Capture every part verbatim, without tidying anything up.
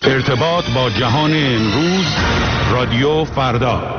ارتباط با جهان امروز، رادیو فردا.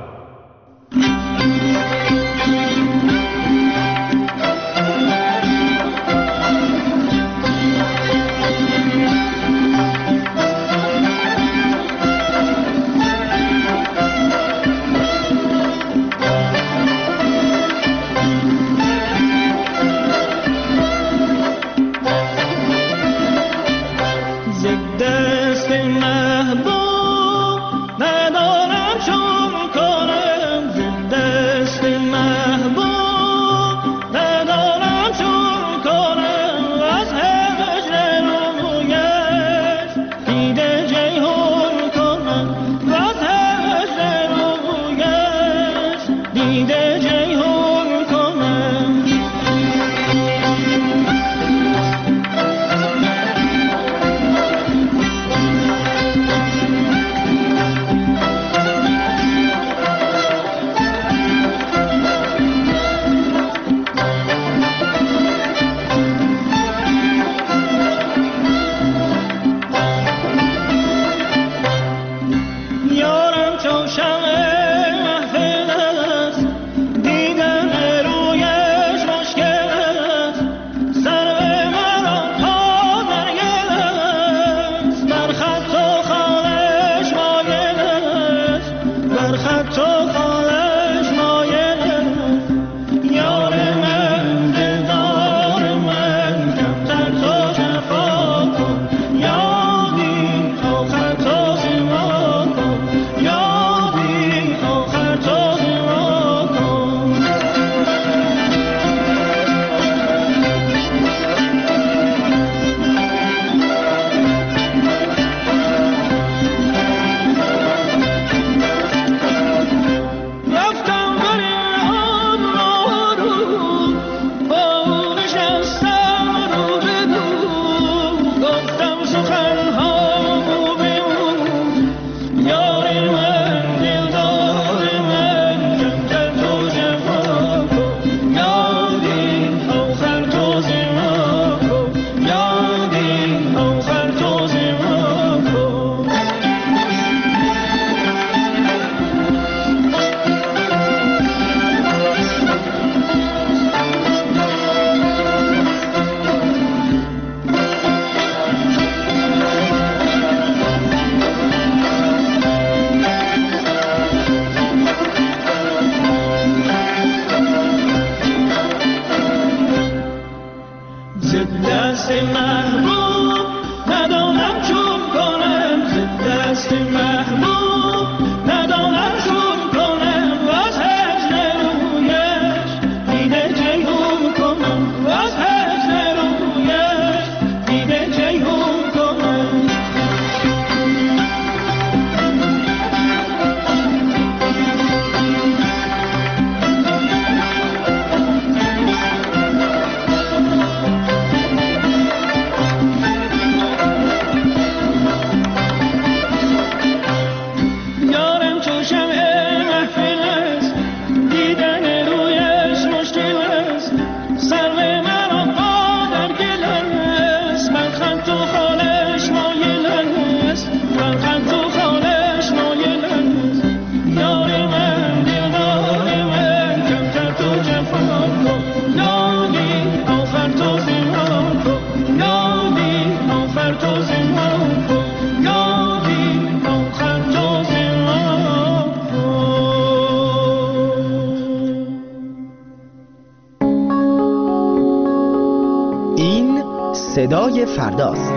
صدای فرداست.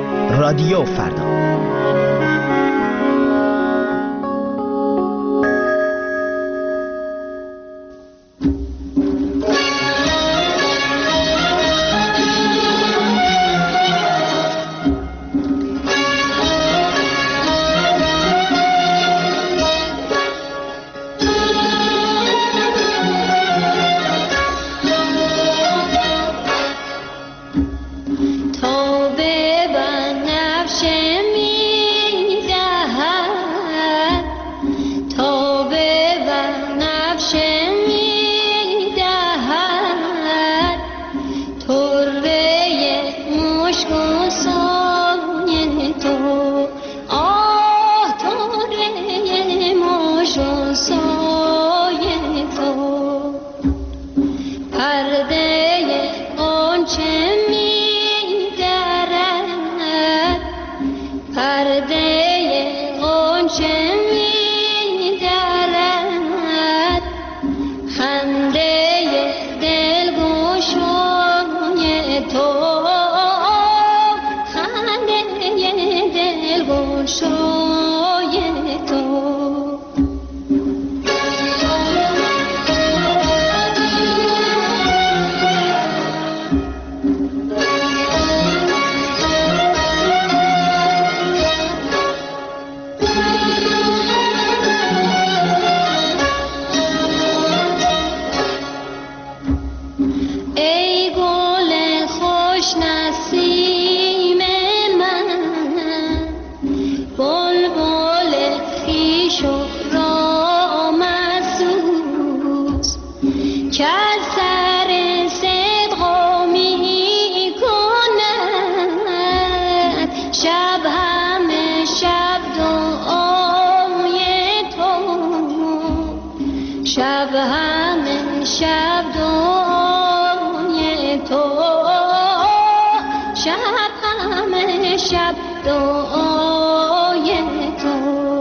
رادیو فردا. پرده غنچه می‌درد، خنده دلگشای تو، خنده دلگشای تو. شب همه شب دعای تو، شب همه شب دعای تو.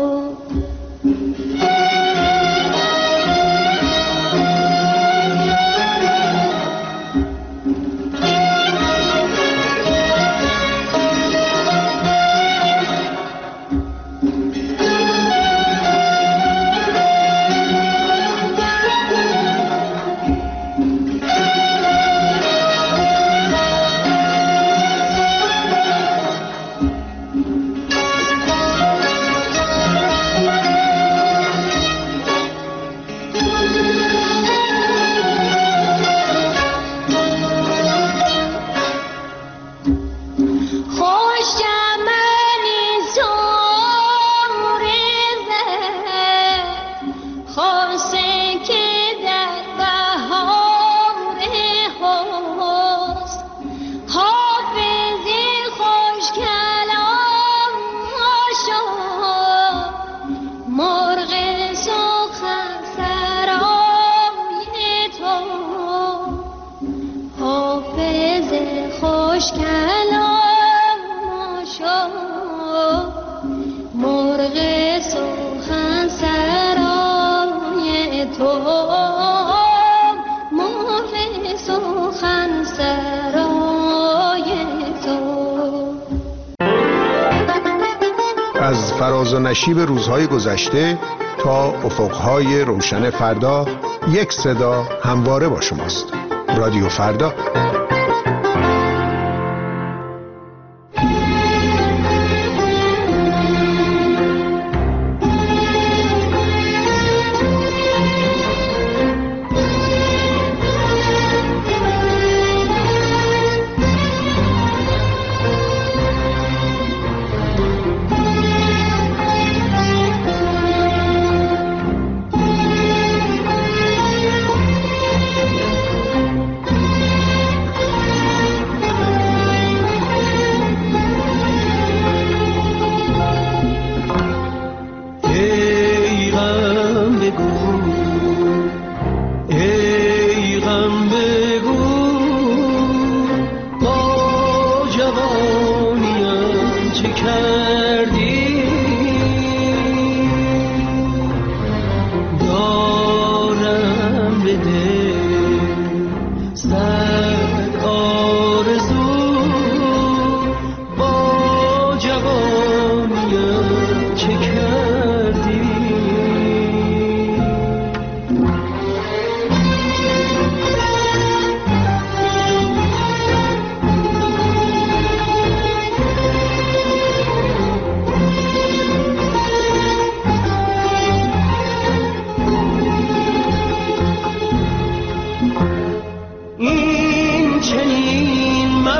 از فراز و نشیب روزهای گذشته تا افقهای روشن فردا، یک صدا همواره با شماست. رادیو فردا.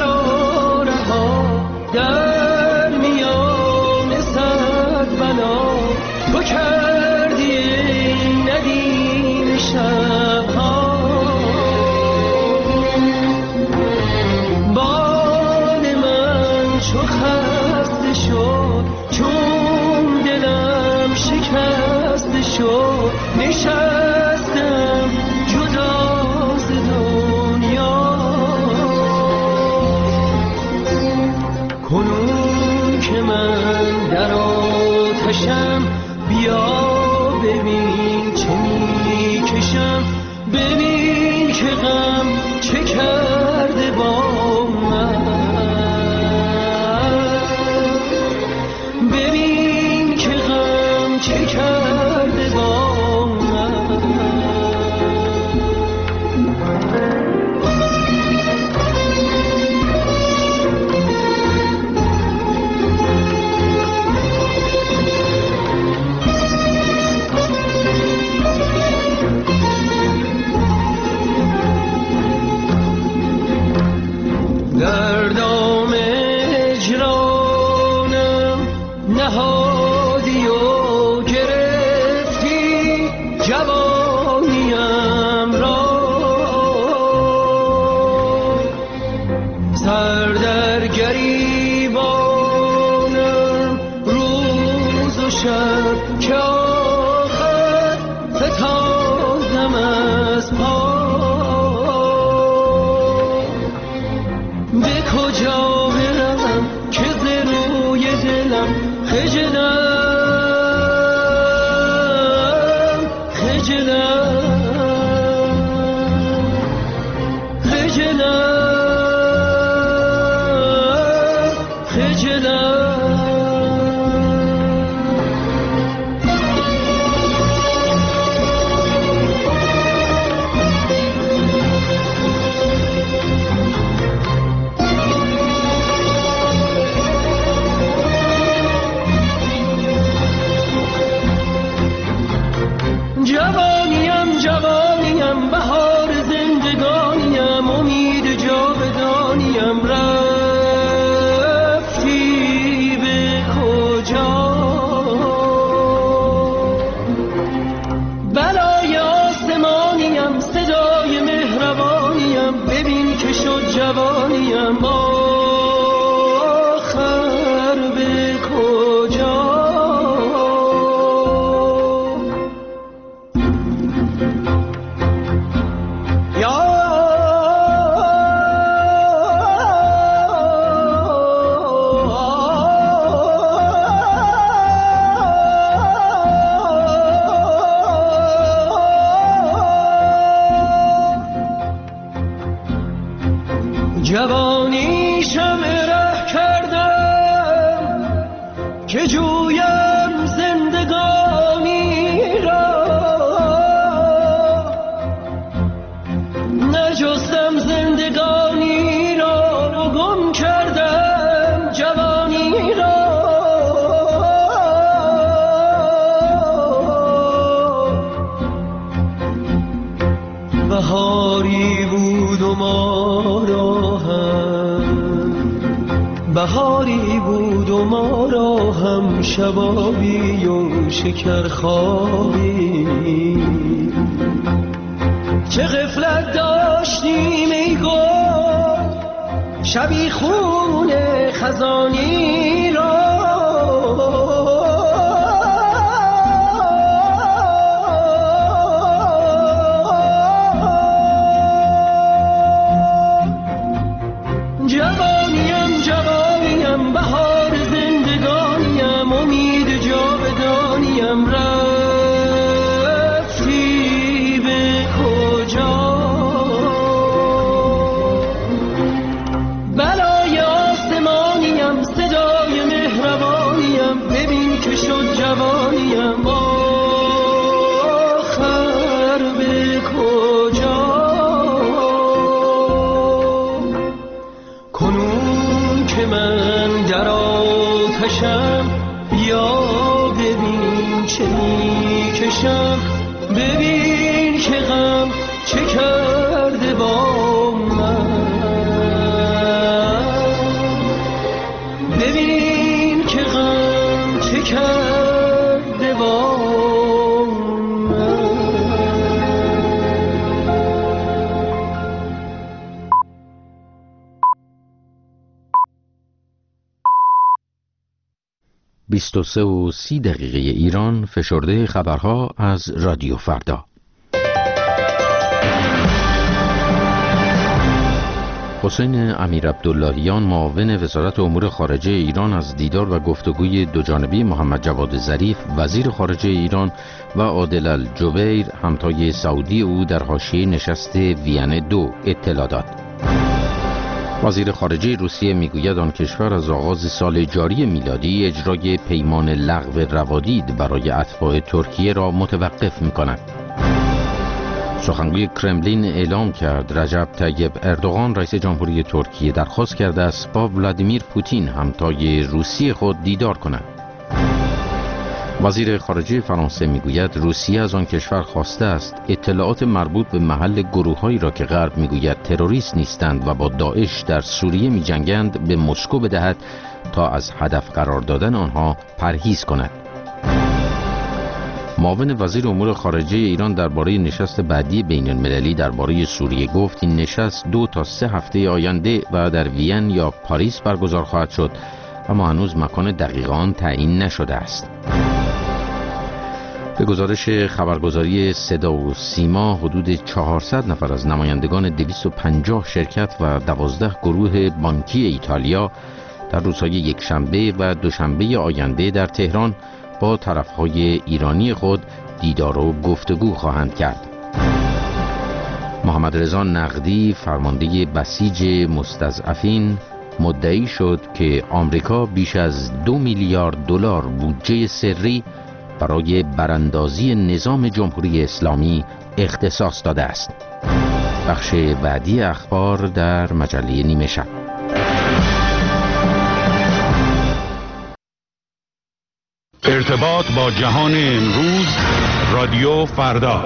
در میان صد بلا که من در آتشم، بیا ببین چه میکشم، ببین که غم چه کرده با من، ببین که غم چه کرده با من. در دام اجرانم نهادی و گرفتی جوانیم را، سر در گریبانم روز و شب که آخر فتادم از پا، به کجا برم که ز روی دلم خجلم، خجلم، خجلم، خجلم. جوانیم جوانیم بهار زندگانیم، امید جاودانیم، رفتی به کجا؟ بلای آسمانیم، صدای مهربانیم، ببین که شد جوانیم، آخر به کجا؟ جوانی شمع ره کردم که جویم زندگانی را، نجستم زندگانی را و گم کردم جوانی را. بهاری بود و ما را هم، بهاری بود و ما را هم شبابی و شکرخوابی، چه غفلت داشتیم ای گل شبی خون خزانی را. جوانیم جوانیم بهار زندگانیم، امید جاودانیم، رفتی به کجا؟ بلای آسمانیم، صدای مهربانیم، ببین که شد جوانیم، آخر به کجا؟ کنون که من در آتشم، بیا ببین چه میکشم، ببین که غم چه کرده با من، ببین که غم چه کرده با من. بیست و سه و سی دقیقه ایران، فشرده خبرها از رادیو فردا. حسین امیرعبداللهیان معاون وزارت امور خارجه ایران از دیدار و گفتگوی دوجانبه محمد جواد ظریف وزیر خارجه ایران و عادل الجبیر همتای سعودی او در حاشیه نشست وین دو اطلاع داد. وزیر خارجه روسیه میگوید آن کشور از آغاز سال جاری میلادی اجرای پیمان لغو روادید برای اتباع ترکیه را متوقف می‌کند. سخنگوی کرملین اعلام کرد رجب طیب اردوغان رئیس جمهوری ترکیه درخواست کرده است با ولادیمیر پوتین همتای روسی خود دیدار کند. وزیر خارجه فرانسه میگوید روسیه از آن کشور خواسته است اطلاعات مربوط به محل گروه‌هایی را که غرب میگوید تروریست نیستند و با داعش در سوریه میجنگند به مسکو بدهد تا از هدف قرار دادن آنها پرهیز کند. معاون وزیر امور خارجه ایران درباره نشست بعدی بین المللی درباره سوریه گفت این نشست دو تا سه هفته آینده و در وین یا پاریس برگزار خواهد شد، اما هنوز مکان دقیق آن تعیین نشده است. به گزارش خبرگزاری صدا و سیما حدود چهارصد نفر از نمایندگان دویست و پنجاه شرکت و دوازده گروه بانکی ایتالیا در روزهای یکشنبه و دوشنبه آینده در تهران با طرفهای ایرانی خود دیدار و گفتگو خواهند کرد. محمد رضا نقدی فرمانده بسیج مستضعفین مدعی شد که آمریکا بیش از دو میلیارد دلار بودجه سری برای براندازی نظام جمهوری اسلامی اختصاص داده است. بخش بعدی اخبار در مجله نیمه شب. ارتباط با جهان امروز، رادیو فردا.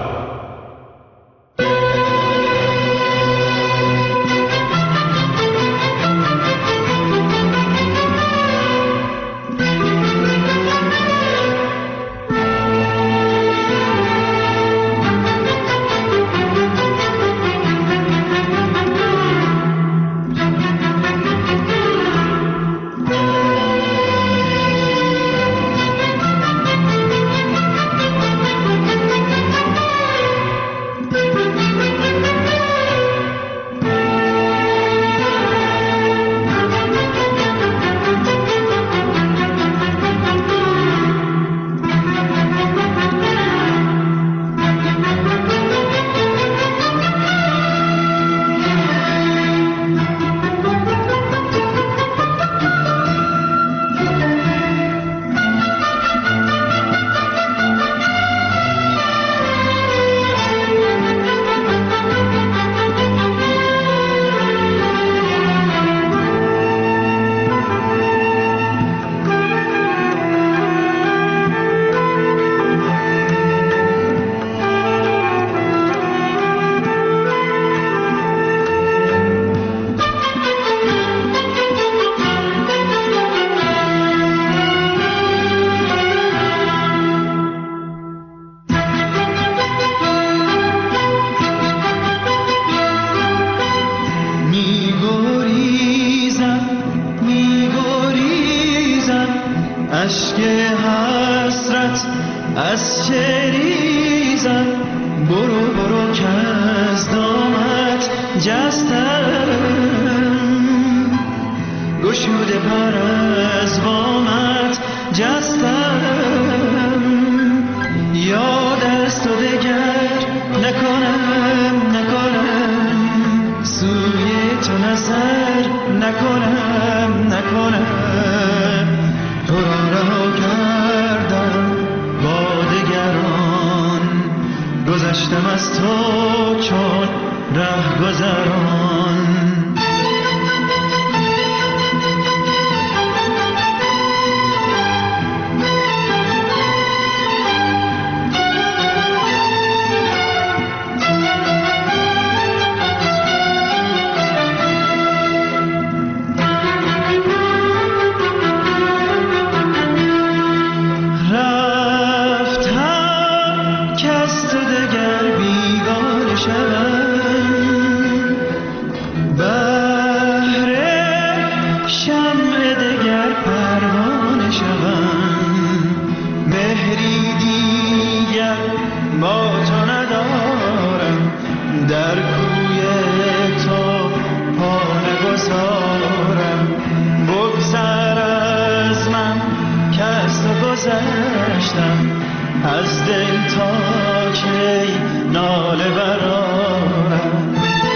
از دل تا کی ناله برارم.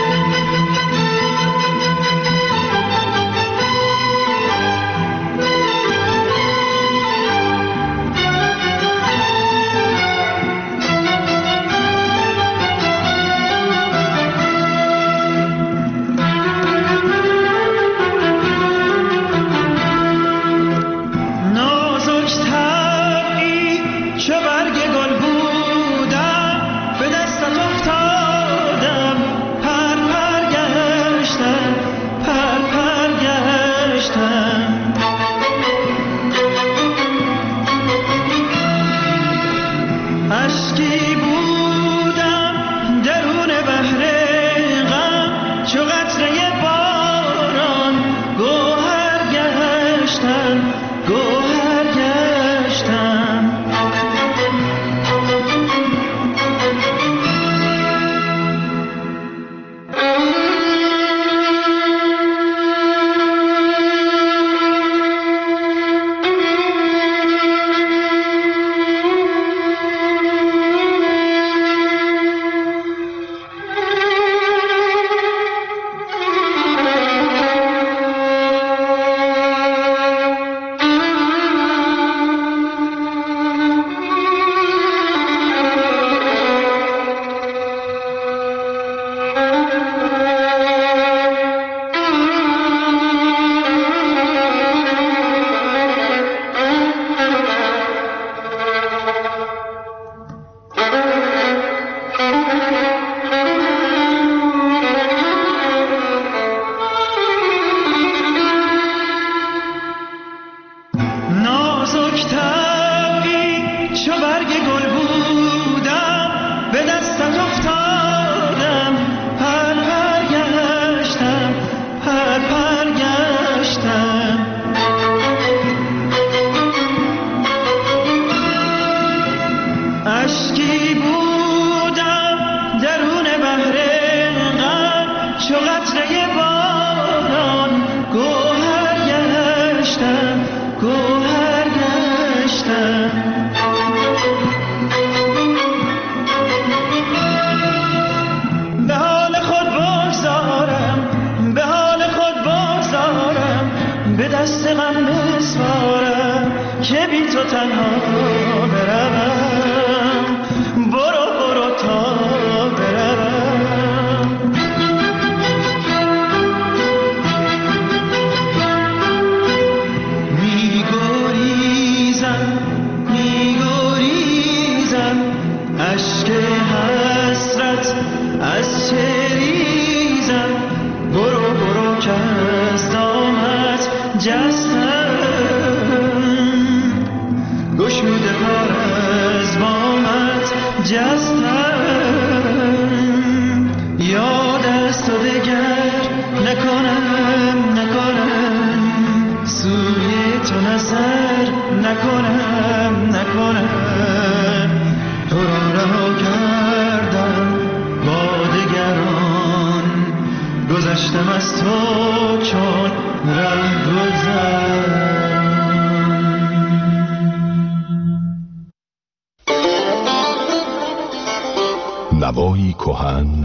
نوایی کهن،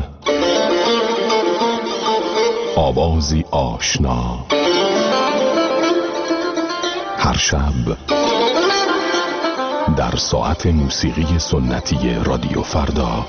آوازی آشنا، هر شب در ساعت موسیقی سنتی رادیو فردا.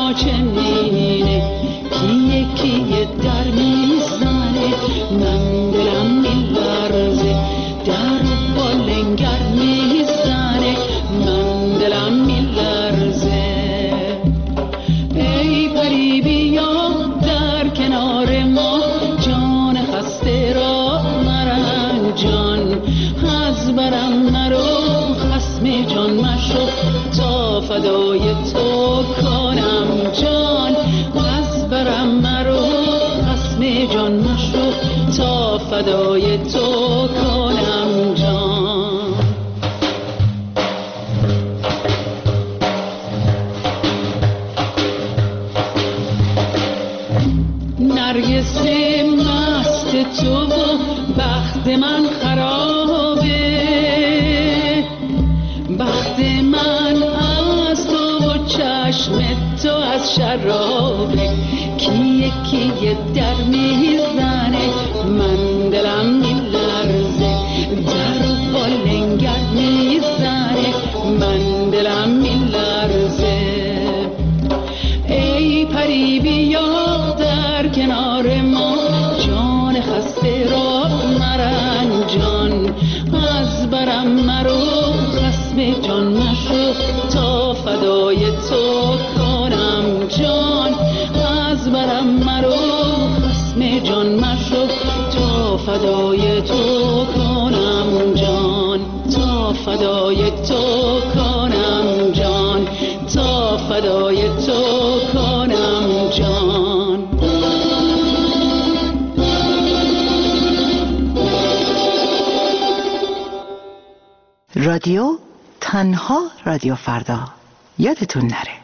چنینه کیه کیه در میزنه من دلم میلرزه در با لنگر میزنه من دلم میلرزه ای پری بیا در کنار ما جان خسته را مرنجان از برم مرو خصم جان مشو تا فدای تو کنم جان از برم مرو خصم جان مشو تا فدای تو کنم جان نرگس مست تو و بخت من خرابه بخت من از تو و چشم تو از شرابه کیه کیه در میزنه من دلم میلرزه در با لنگر میزنه من دلم میلرزه ای پری بیا در کنار ما جان خسته را مرنجان از برم مرو خصم جان مشو تا فدای تو کنم جان از برم مرو خصم جان مشو تا فدای تو کنم جان تا فدای تو کنم جان تا فدای تو کنم جان رادیو تنها رادیو فردا یادتون نره.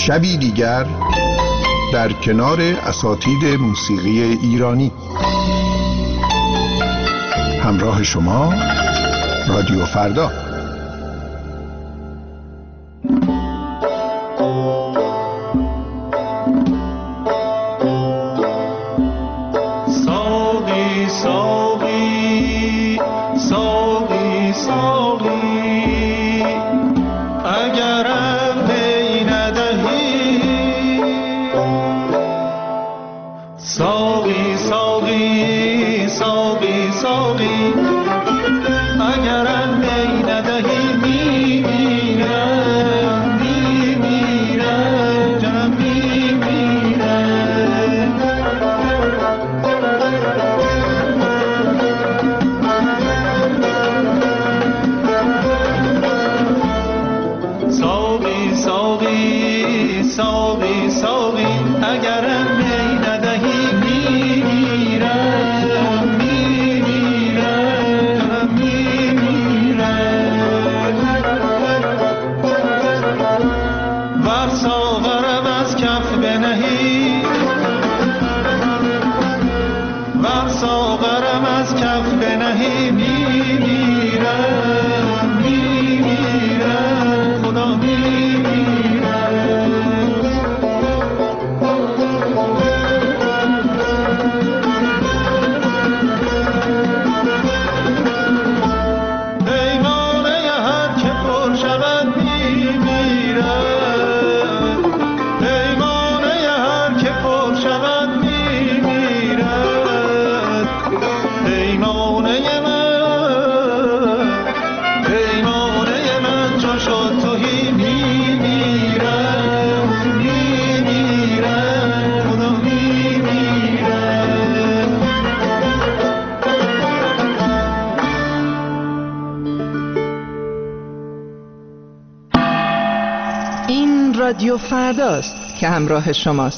شبی دیگر در کنار اساتید موسیقی ایرانی. همراه شما رادیو فردا. رادیو فرداست که همراه شماست.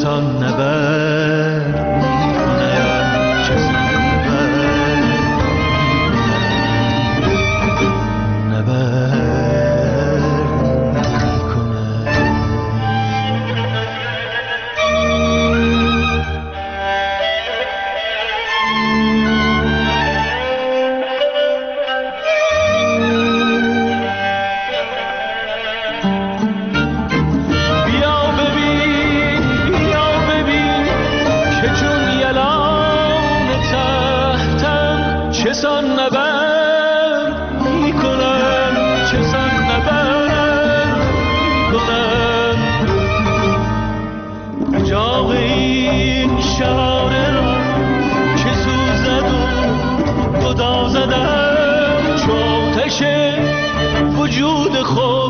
چسان نبر میکنم، چسان نبر میکنم، نبر وجود خود